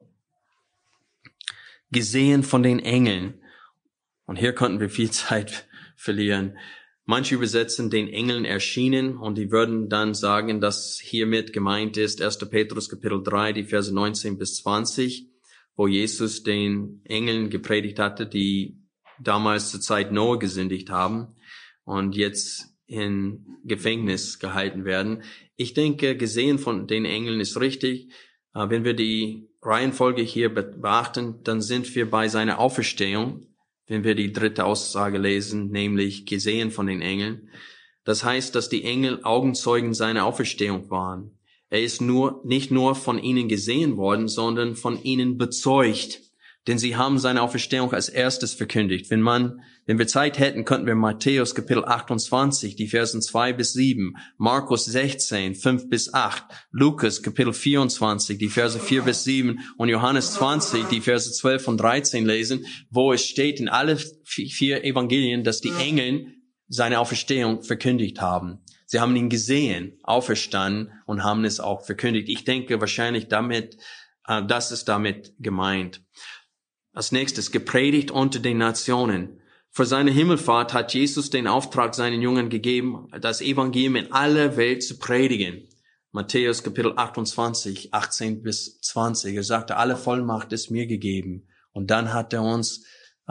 Gesehen von den Engeln. Und hier konnten wir viel Zeit verlieren. Manche übersetzen den Engeln erschienen und die würden dann sagen, dass hiermit gemeint ist 1. Petrus Kapitel 3, die Verse 19 bis 20, wo Jesus den Engeln gepredigt hatte, die damals zur Zeit Noah gesündigt haben und jetzt in Gefängnis gehalten werden. Ich denke, gesehen von den Engeln ist richtig. Wenn wir die Reihenfolge hier beachten, dann sind wir bei seiner Auferstehung, wenn wir die dritte Aussage lesen, nämlich gesehen von den Engeln. Das heißt, dass die Engel Augenzeugen seiner Auferstehung waren. Er ist nicht nur von ihnen gesehen worden, sondern von ihnen bezeugt. Denn sie haben seine Auferstehung als erstes verkündigt. Wenn wir Zeit hätten, könnten wir Matthäus Kapitel 28, die Versen 2 bis 7, Markus 16, 5 bis 8, Lukas Kapitel 24, die Verse 4 bis 7 und Johannes 20, die Verse 12 und 13 lesen, wo es steht in alle 4 Evangelien, dass die Engel seine Auferstehung verkündigt haben. Sie haben ihn gesehen, auferstanden und haben es auch verkündigt. Ich denke wahrscheinlich das ist damit gemeint. Als nächstes, gepredigt unter den Nationen. Für seine Himmelfahrt hat Jesus den Auftrag seinen Jüngern gegeben, das Evangelium in aller Welt zu predigen. Matthäus Kapitel 28, 18 bis 20. Er sagte, alle Vollmacht ist mir gegeben. Und dann hat er uns,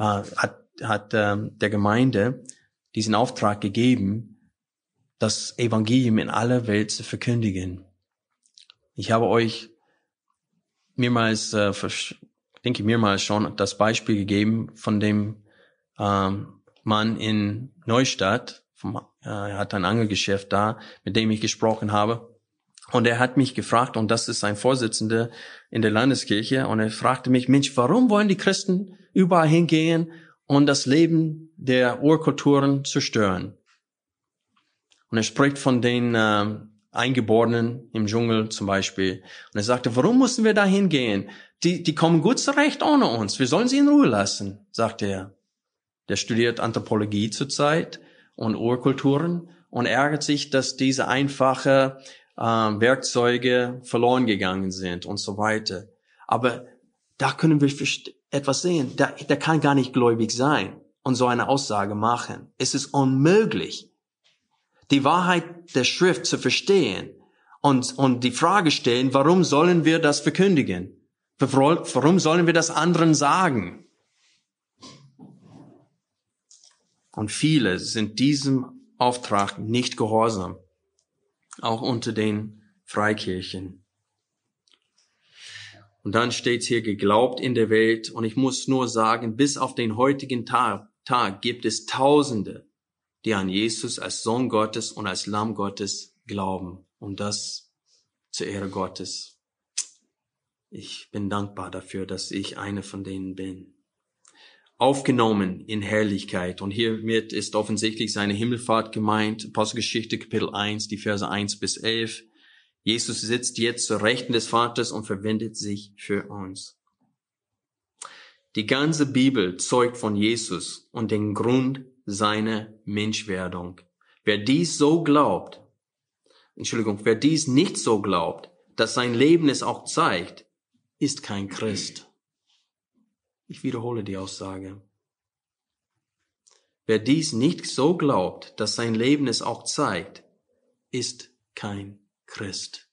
der Gemeinde diesen Auftrag gegeben, das Evangelium in aller Welt zu verkündigen. Ich habe euch mehrmals schon das Beispiel gegeben von dem Mann in Neustadt. Er hat ein Angelgeschäft da, mit dem ich gesprochen habe. Und er hat mich gefragt, und das ist ein Vorsitzender in der Landeskirche, und er fragte mich, Mensch, warum wollen die Christen überall hingehen und das Leben der Urkulturen zerstören? Und er spricht von den Eingeborenen im Dschungel zum Beispiel. Und er sagte, warum müssen wir da hingehen? Die kommen gut zurecht ohne uns. Wir sollen sie in Ruhe lassen, sagte er. Der studiert Anthropologie zurzeit und Urkulturen und ärgert sich, dass diese einfache Werkzeuge verloren gegangen sind und so weiter. Aber da können wir etwas sehen. Der kann gar nicht gläubig sein und so eine Aussage machen. Es ist unmöglich, die Wahrheit der Schrift zu verstehen und die Frage stellen, warum sollen wir das verkündigen? Warum sollen wir das anderen sagen? Und viele sind diesem Auftrag nicht gehorsam, auch unter den Freikirchen. Und dann steht hier, geglaubt in der Welt. Und ich muss nur sagen, bis auf den heutigen Tag gibt es Tausende, die an Jesus als Sohn Gottes und als Lamm Gottes glauben. Und das zur Ehre Gottes. Ich bin dankbar dafür, dass ich eine von denen bin. Aufgenommen in Herrlichkeit. Und hiermit ist offensichtlich seine Himmelfahrt gemeint. Apostelgeschichte Kapitel 1, die Verse 1 bis 11. Jesus sitzt jetzt zur Rechten des Vaters und verwendet sich für uns. Die ganze Bibel zeugt von Jesus und den Grund seiner Menschwerdung. Wer dies nicht so glaubt, dass sein Leben es auch zeigt, ist kein Christ. Ich wiederhole die Aussage. Wer dies nicht so glaubt, dass sein Leben es auch zeigt, ist kein Christ.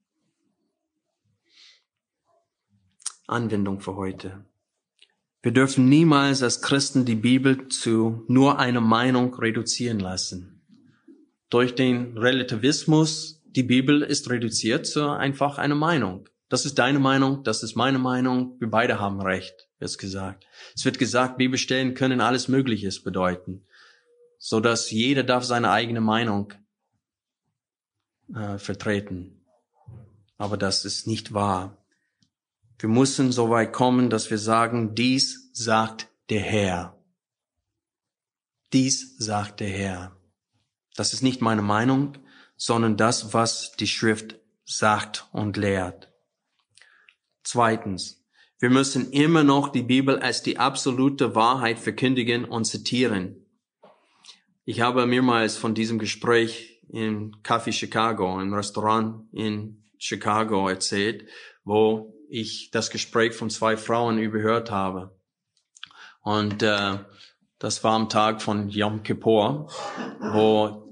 Anwendung für heute. Wir dürfen niemals als Christen die Bibel zu nur einer Meinung reduzieren lassen. Durch den Relativismus, die Bibel ist reduziert zu einfach einer Meinung. Das ist deine Meinung, das ist meine Meinung, wir beide haben Recht, wird gesagt. Es wird gesagt, Bibelstellen können alles Mögliche bedeuten. so dass jeder darf seine eigene Meinung vertreten. Aber das ist nicht wahr. Wir müssen so weit kommen, dass wir sagen, dies sagt der Herr. Dies sagt der Herr. Das ist nicht meine Meinung, sondern das, was die Schrift sagt und lehrt. Zweitens, wir müssen immer noch die Bibel als die absolute Wahrheit verkündigen und zitieren. Ich habe mehrmals von diesem Gespräch im Café Chicago, im Restaurant in Chicago erzählt, wo ich das Gespräch von 2 Frauen überhört habe. Und das war am Tag von Yom Kippur, wo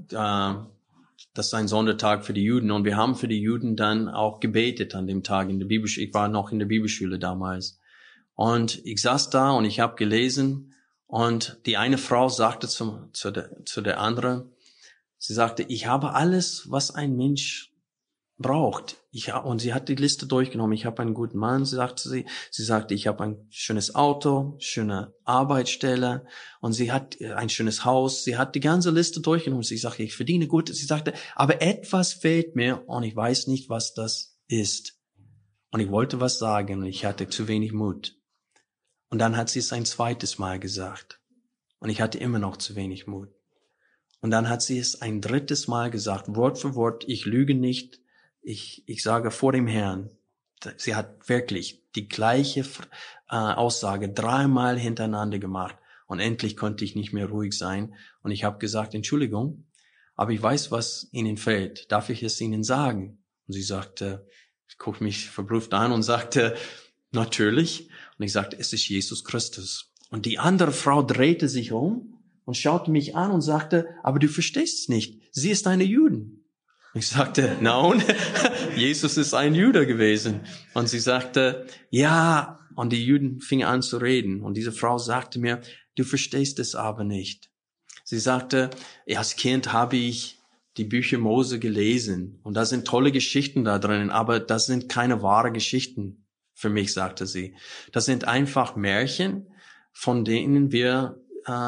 das ist ein Sondertag für die Juden. Und wir haben für die Juden dann auch gebetet an dem Tag in der Bibelschule. Ich war noch in der Bibelschule damals. Und ich saß da und ich habe gelesen. Und die eine Frau sagte zu der anderen, sie sagte, ich habe alles, was ein Mensch braucht. Und sie hat die Liste durchgenommen. Ich habe einen guten Mann, sagte sie. Sie sagte, ich habe ein schönes Auto, schöne Arbeitsstelle und sie hat ein schönes Haus. Sie hat die ganze Liste durchgenommen. Sie sagte, ich verdiene gut. Sie sagte, aber etwas fehlt mir und ich weiß nicht, was das ist. Und ich wollte was sagen und ich hatte zu wenig Mut. Und dann hat sie es ein zweites Mal gesagt. Und ich hatte immer noch zu wenig Mut. Und dann hat sie es ein drittes Mal gesagt, Wort für Wort, ich lüge nicht. Ich sage vor dem Herrn, sie hat wirklich die gleiche Aussage 3-mal hintereinander gemacht. Und endlich konnte ich nicht mehr ruhig sein. Und ich habe gesagt, Entschuldigung, aber ich weiß, was Ihnen fehlt. Darf ich es Ihnen sagen? Und sie sagte, ich guckte mich verblüfft an und sagte, natürlich. Und ich sagte, es ist Jesus Christus. Und die andere Frau drehte sich um und schaute mich an und sagte, aber du verstehst es nicht. Sie ist eine Jüdin. Ich sagte, nein, Jesus ist ein Jude gewesen. Und sie sagte, ja, und die Juden fingen an zu reden. Und diese Frau sagte mir, du verstehst es aber nicht. Sie sagte, als Kind habe ich die Bücher Mose gelesen. Und da sind tolle Geschichten da drin, aber das sind keine wahre Geschichten für mich, sagte sie. Das sind einfach Märchen, von denen wir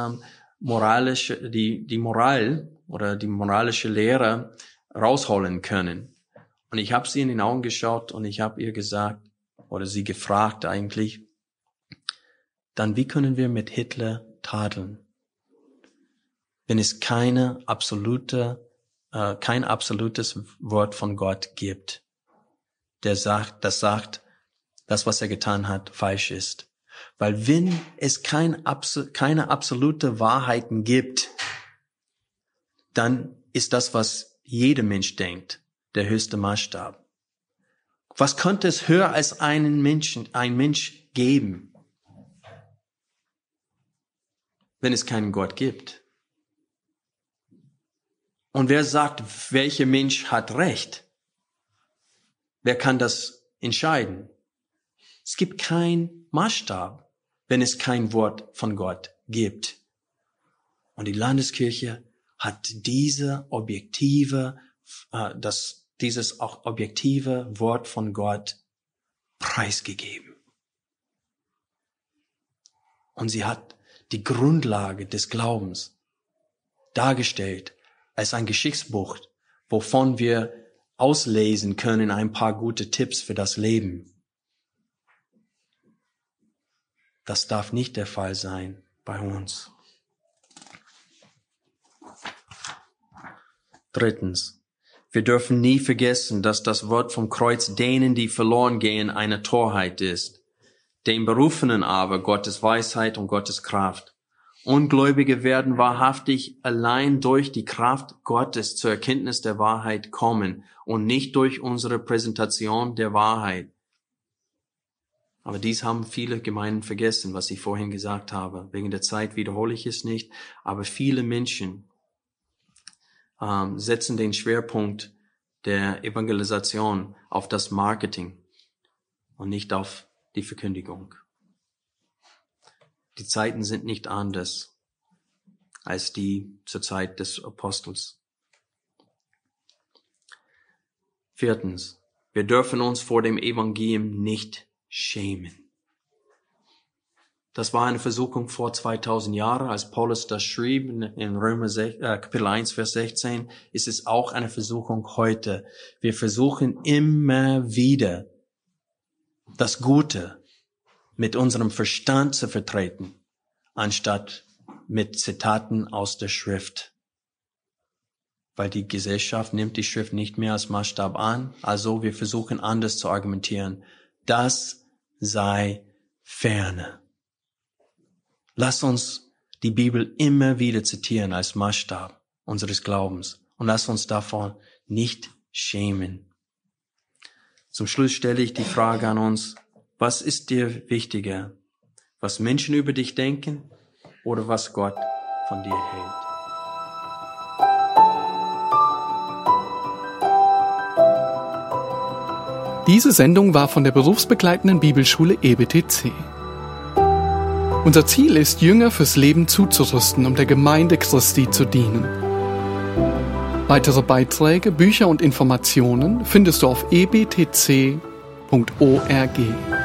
die Moral oder die moralische Lehre rausholen können. Und ich habe sie in den Augen geschaut und ich habe ihr gesagt, oder sie gefragt eigentlich, dann wie können wir mit Hitler tadeln, wenn es kein absolutes Wort von Gott gibt, das sagt, das, was er getan hat, falsch ist. Weil wenn es keine absolute Wahrheiten gibt, dann ist das, was jeder Mensch denkt, der höchste Maßstab. Was könnte es höher als ein Mensch geben, wenn es keinen Gott gibt? Und wer sagt, welcher Mensch hat Recht? Wer kann das entscheiden? Es gibt keinen Maßstab, wenn es kein Wort von Gott gibt. Und die Landeskirche hat dieses objektive Wort von Gott preisgegeben. Und sie hat die Grundlage des Glaubens dargestellt als ein Geschichtsbuch, wovon wir auslesen können ein paar gute Tipps für das Leben. Das darf nicht der Fall sein bei uns. Drittens, wir dürfen nie vergessen, dass das Wort vom Kreuz denen, die verloren gehen, eine Torheit ist. Den Berufenen aber Gottes Weisheit und Gottes Kraft. Ungläubige werden wahrhaftig allein durch die Kraft Gottes zur Erkenntnis der Wahrheit kommen und nicht durch unsere Präsentation der Wahrheit. Aber dies haben viele Gemeinden vergessen, was ich vorhin gesagt habe. Wegen der Zeit wiederhole ich es nicht, aber viele Menschen setzen den Schwerpunkt der Evangelisation auf das Marketing und nicht auf die Verkündigung. Die Zeiten sind nicht anders als die zur Zeit des Apostels. Viertens, wir dürfen uns vor dem Evangelium nicht schämen. Das war eine Versuchung vor 2000 Jahren, als Paulus das schrieb in Römer Kapitel 1, Vers 16, ist es auch eine Versuchung heute. Wir versuchen immer wieder, das Gute mit unserem Verstand zu vertreten, anstatt mit Zitaten aus der Schrift. Weil die Gesellschaft nimmt die Schrift nicht mehr als Maßstab an, also wir versuchen anders zu argumentieren. Das sei ferne. Lass uns die Bibel immer wieder zitieren als Maßstab unseres Glaubens und lass uns davon nicht schämen. Zum Schluss stelle ich die Frage an uns, was ist dir wichtiger? Was Menschen über dich denken oder was Gott von dir hält? Diese Sendung war von der berufsbegleitenden Bibelschule EBTC. Unser Ziel ist, Jünger fürs Leben zuzurüsten, um der Gemeinde Christi zu dienen. Weitere Beiträge, Bücher und Informationen findest du auf ebtc.org.